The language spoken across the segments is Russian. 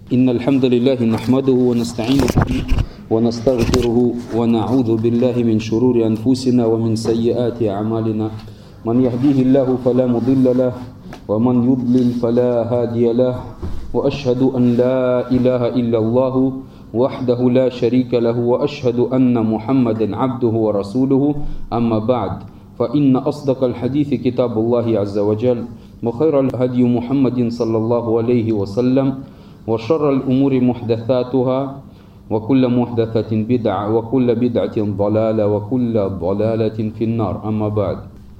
إن الحمد لله نحمده ونستعينه ونستغفره ونعوذ بالله من شرور أنفسنا ومن سيئات أعمالنا من يهديه الله فلا مضل له ومن يضلل فلا هادي له وأشهد أن لا إله إلا الله وحده لا شريك له وأشهد أن محمدا عبده ورسوله أما بعد فإن أصدق الحديث كتاب الله عز وجل وخير الهدي محمد صلى الله عليه وسلم وشر الأمور محدثاتها وكل محدثة بدعة وكل بدعة ضلالة وكل ضلالة في النار أما بعد.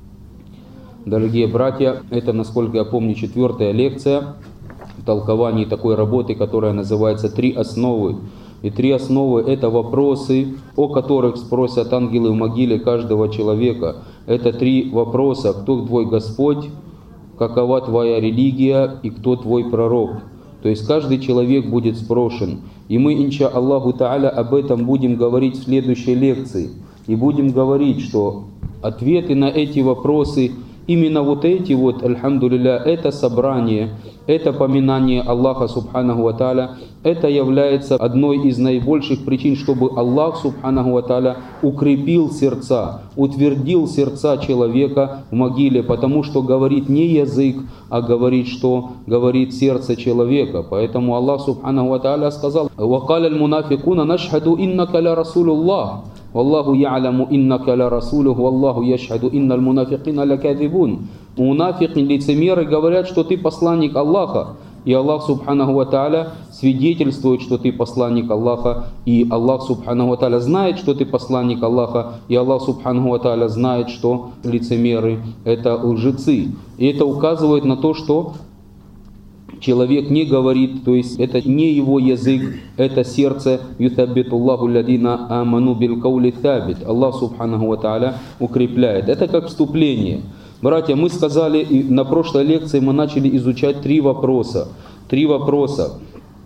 Дорогие братья, это, насколько я помню, 4-я лекция в толковании такой работы, которая называется «Три основы». И три основы – это вопросы, о которых спросят ангелы в могиле каждого человека. Это три вопроса: кто твой Господь, какова твоя религия и кто твой пророк. То есть каждый человек будет спрошен. И мы, инша Аллаху Та'аля, об этом будем говорить в следующей лекции. И будем говорить, что ответы на эти вопросы, именно вот эти вот, альхамдулилля, это собрание, это поминание Аллаха Субханаху ва Тааля, это является одной из наибольших причин, чтобы Аллах Субханаху ва Тааля укрепил сердца, утвердил сердца человека в могиле, потому что говорит не язык, а говорит, что говорит сердце человека. Поэтому Аллах Субханаху ва Тааля сказал: «Вакаля аль-мунафикуна нашхаду иннака ля расулуллах». Валлаху я'ламу иннака ля расулуху, валлаху яшхаду инналь мунафикина лякадибун. Мунафики, лицемеры говорят, что ты посланник Аллаха. И Аллах Субханаху ва Тааля свидетельствует, что ты посланник Аллаха. И Аллах Субханаху ва Тааля знает, что ты посланник Аллаха. И Аллах Субханаху ва Тааля знает, что лицемеры — это лжецы. И это указывает на то, что человек не говорит, то есть это не его язык, это сердце. Ютаббитуллаху ладина аману бил каули табит. Аллах Субханаху ва Тааля укрепляет. Это как вступление. Братья, мы сказали, и на прошлой лекции мы начали изучать три вопроса. Три вопроса.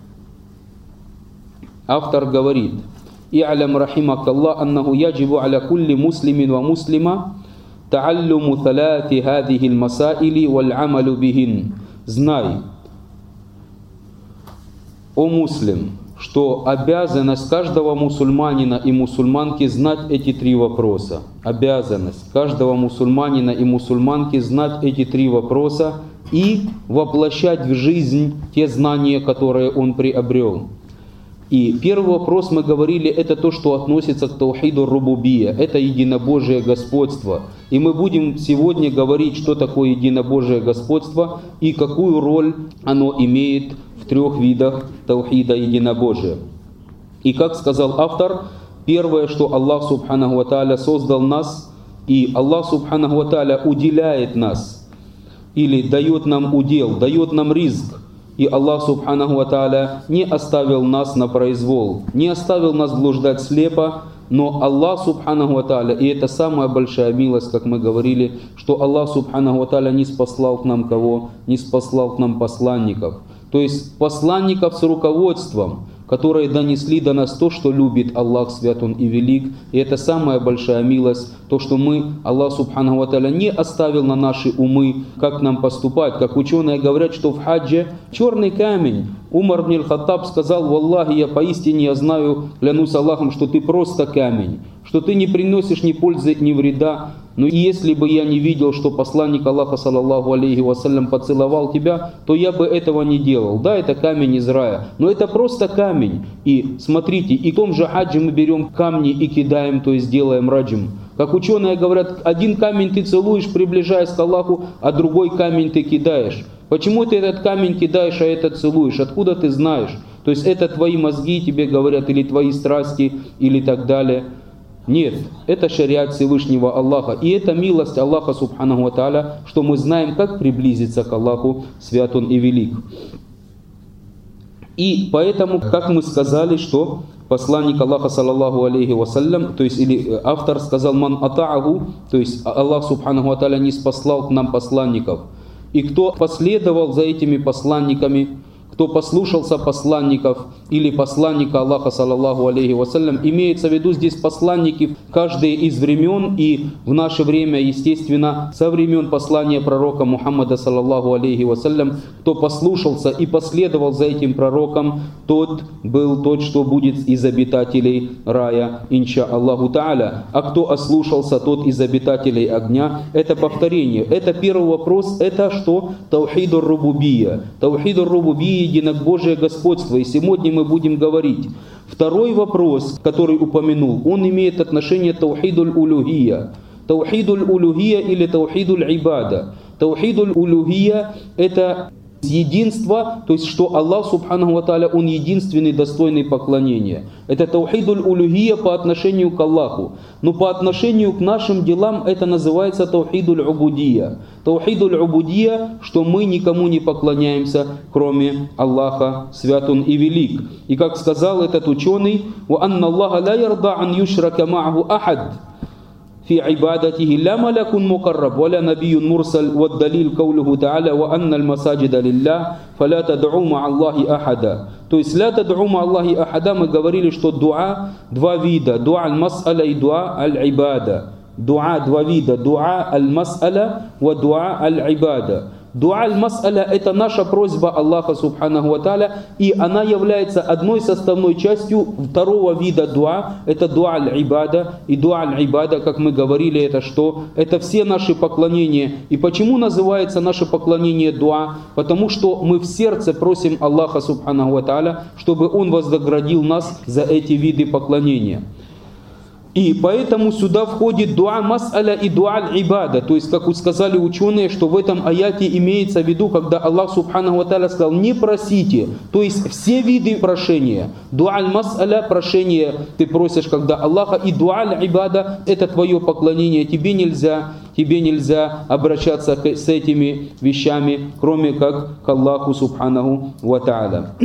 Автор говорит: «И'алям рахимакаллах аннаху яджибу аля кулли муслимин ва муслима та'аллуму талати хадихи аль-масаили валь амалу бихин». Знай, о муслим, что обязанность каждого мусульманина и мусульманки знать эти три вопроса. Обязанность каждого мусульманина и мусульманки знать эти три вопроса и воплощать в жизнь те знания, которые он приобрел. И первый вопрос, мы говорили, это то, что относится к таухиду рубубия, это единобожие господство. И мы будем сегодня говорить, что такое единобожие господство и какую роль оно имеет в трех видах таухида единобожия. И как сказал автор, первое, что Аллах Субханаху ва Тааля создал нас, и Аллах Субханаху ва Тааля уделяет нас, или дает нам удел, дает нам ризк. И Аллах Субханаху ва Тааля не оставил нас на произвол, не оставил нас блуждать слепо, но Аллах Субханаху ва Тааля, и это самая большая милость, как мы говорили, что Аллах Субханаху ва Тааля не спаслал к нам кого? Не спаслал к нам посланников. То есть посланников с руководством, которые донесли до нас то, что любит Аллах, свят Он и велик. И это самая большая милость, то, что мы, Аллах Субханаху ва Тааля, не оставил на наши умы, как нам поступать. Как ученые говорят, что в хаджи черный камень. Умар ибн аль-Хаттаб сказал: «Валлахи, я поистине знаю, клянусь Аллахом, что ты просто камень, что ты не приносишь ни пользы, ни вреда. Но если бы я не видел, что посланник Аллаха, саллаллаху алейхи вассалям, поцеловал тебя, то я бы этого не делал». Да, это камень из рая, но это просто камень. И смотрите, и в том же хаджи мы берем камни и кидаем, то есть делаем раджим. Как ученые говорят, один камень ты целуешь, приближаясь к Аллаху, а другой камень ты кидаешь. Почему ты этот камень кидаешь, а этот целуешь? Откуда ты знаешь? То есть это твои мозги тебе говорят, или твои страсти, или так далее. Нет, это шариат Всевышнего Аллаха. И это милость Аллаха Субханаху ва Тааля, что мы знаем, как приблизиться к Аллаху, свят Он и велик. И поэтому, как мы сказали, что посланник Аллаха, саллаллаху алейхи вассалям, то есть или автор сказал: «Ман ата'аху», то есть Аллах Субханаху ва Тааля не спаслал к нам посланников. И кто последовал за этими посланниками, кто послушался посланников или посланника Аллаха, саллаллаху алейхи вассалям. Имеется в виду здесь посланники каждые из времен, и в наше время, естественно, со времен послания пророка Мухаммада, саллаллаху алейхи вассалям. Кто послушался и последовал за этим пророком, тот был тот, что будет из обитателей рая, инша Аллаху Та'аля. А кто ослушался, тот из обитателей огня. Это повторение. Это первый вопрос. Это что? Таухидур рубубия. Таухидур рубубия, единобожие господство. И сегодня мы будем говорить. Второй вопрос, который упомянул, он имеет отношение к таухидуль улюхия. Таухидуль улюхия или таухидуль ибада. Таухидуль улюхия — это единство, то есть что Аллах субханаху ва тааля, Он единственный, достойный поклонения. Это таухидуль улюхия по отношению к Аллаху. Но по отношению к нашим делам это называется таухидуль убудия. Таухидуль убудия, что мы никому не поклоняемся, кроме Аллаха, свят Он и велик. И как сказал этот ученый, «Ва анна Аллаха ла ярда ан юшрака ма'аху ахад». في عبادته لا ملك مقرب ولا نبي مرسل والدليل قوله تعالى وأن المساجد لله فلا تدعوا مع الله أحدا. То есть لا تدعوا مع الله أحدا, мы говорили, что дуа два вида, дуа аль-мас'аля и дуа аль-ибада. Дуа два вида, дуа аль-мас'аля и дуа аль-ибада. Дуа аль-мас'аля — это наша просьба Аллаха субханаху ва тааля, и она является одной составной частью второго вида дуа, это дуа аль-ибада. И дуа аль-ибада, как мы говорили, это что? Это все наши поклонения. И почему называется наше поклонение дуа? Потому что мы в сердце просим Аллаха субханаху ва тааля, чтобы Он вознаградил нас за эти виды поклонения. И поэтому сюда входит дуа мас'аля и дуа аль-ибада. То есть, как сказали ученые, что в этом аяте имеется в виду, когда Аллах субханаху ва тааля сказал: не просите. То есть все виды прошения. Дуа аль-мас'аля — прошение ты просишь, когда Аллаха, и дуа аль-ибада — это твое поклонение. Тебе нельзя обращаться с этими вещами, кроме как к Аллаху субханаху ва тааля.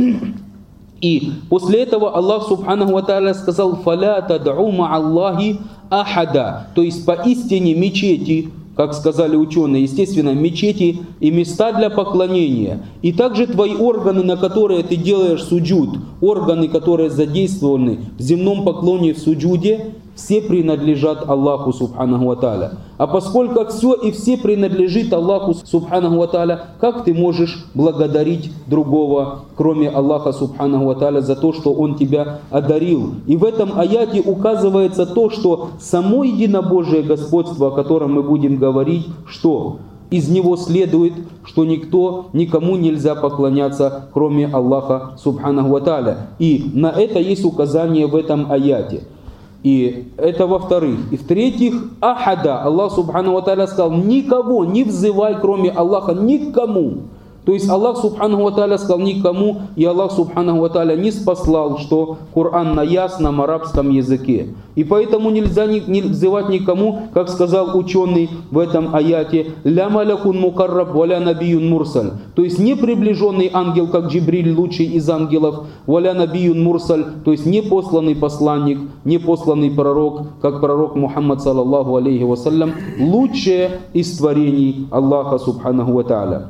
И после этого Аллах субханаху ва тааля сказал: «Фаля тад'у ма'аллахи ахада». То есть поистине мечети, как сказали ученые, естественно, мечети и места для поклонения. И также твои органы, на которые ты делаешь суджуд, органы, которые задействованы в земном поклоне в суджуде, все принадлежат Аллаху субханаху ва тааля. А поскольку все и все принадлежит Аллаху субханаху ва тааля, как ты можешь благодарить другого, кроме Аллаха субханаху ва тааля, за то, что Он тебя одарил? И в этом аяте указывается то, что само единобожие господство, о котором мы будем говорить, что из него следует, что никому нельзя поклоняться, кроме Аллаха субханаху ва тааля. И на это есть указание в этом аяте. И это во-вторых. И в-третьих, ахада. Аллах субхану ва тааля сказал: никого не взывай, кроме Аллаха, никому. То есть Аллах субхану ва тааля сказал никому, и Аллах субхану ва тааля не спаслал, что Коран на ясном арабском языке. И поэтому нельзя не взывать никому, как сказал ученый в этом аяте: «Ля малякун мукарраб валя набиюн мурсаль». То есть не приближенный ангел, как Джибриль, лучший из ангелов, валя набиюн мурсаль, то есть не посланный посланник, не посланный пророк, как пророк Мухаммад саллаллаху алейхи вассалям, лучшее из творений Аллаха субханаху ва тааля.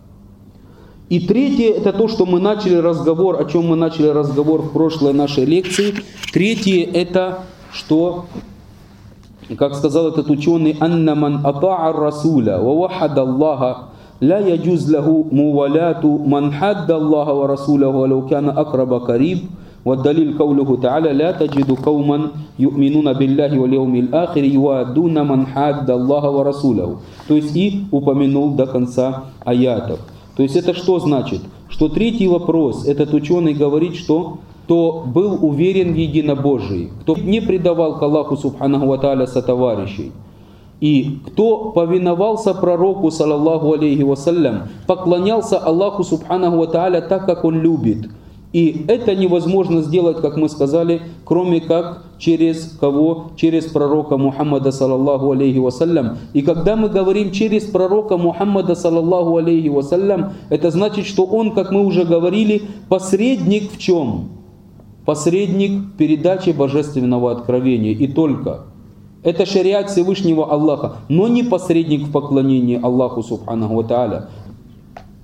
И третье, это то, что мы начали разговор, о чем мы начали разговор в прошлой нашей лекции. Третье, это что, как сказал этот ученый: «Анна ман ата'a расуля ва вахада Аллаха ла яджуз лаху муваляту ман хадда Аллаха ва расуляху валау кана акраба кариб». والدليل قوله تعالى لا تجد قوما يؤمنون بالله واليوم الآخر يوادون من حاد الله ورسوله. То есть и упомянул до конца аятов. То есть это что значит? Что третий вопрос, этот ученый говорит, что кто был уверен в единобожии, кто не предавал к Аллаху субханаху ва тааля сотоварищей, и кто повиновался пророку саллаллаху алейхи вассалям, поклонялся Аллаху субханаху ва тааля так, как он любит. И это невозможно сделать, как мы сказали, кроме как через кого? Через пророка Мухаммада саллаллаху алейхи вассалям. И когда мы говорим через пророка Мухаммада саллаллаху алейхи вассалям, это значит, что он, как мы уже говорили, посредник в чем? Посредник в передаче божественного откровения. И только. Это шариат Всевышнего Аллаха, но не посредник в поклонении Аллаху субханаху ва тааля.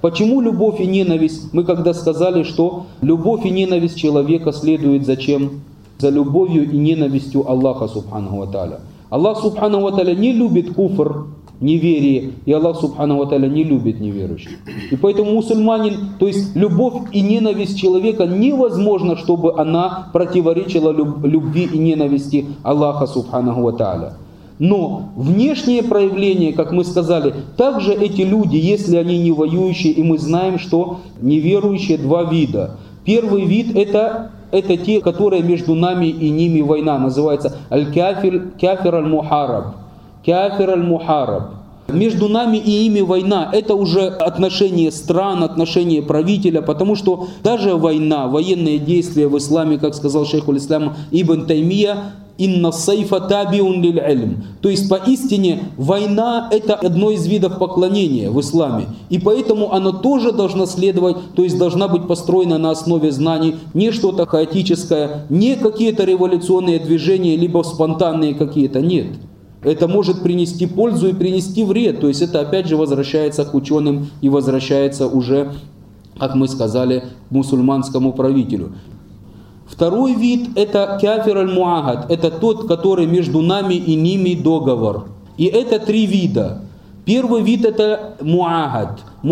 Почему любовь и ненависть? Мы когда сказали, что любовь и ненависть человека следует за чем? За любовью и ненавистью Аллаха Субханаху ва Тааля. Аллах Субханаху ва Тааля не любит куфр, неверие, и Аллах Субханаху ва Тааля не любит неверующих. И поэтому мусульманин, то есть любовь и ненависть человека невозможно, чтобы она противоречила любви и ненависти Аллаха Субханаху ва Тааля. Но внешнее проявление, как мы сказали, также эти люди, если они не воюющие, и мы знаем, что неверующие два вида. Первый вид это те, которые между нами и ними война, называется аль-кафир аль-мухараб. Кафир аль-мухараб. Между нами и ими война, это уже отношение стран, отношение правителя, потому что даже война, военные действия в исламе, как сказал шейхуль ислам Ибн Таймия, «Инна сайфа табиун лиль ильм». То есть поистине война это одно из видов поклонения в исламе. И поэтому она тоже должна следовать, то есть должна быть построена на основе знаний, не что-то хаотическое, не какие-то революционные движения, либо спонтанные какие-то, нет. Это может принести пользу и принести вред. То есть это опять же возвращается к ученым и возвращается уже, как мы сказали, к мусульманскому правителю. Второй вид это кафир аль-муахад. Это тот, который между нами и ними договор. И это три вида. Первый вид это муахад.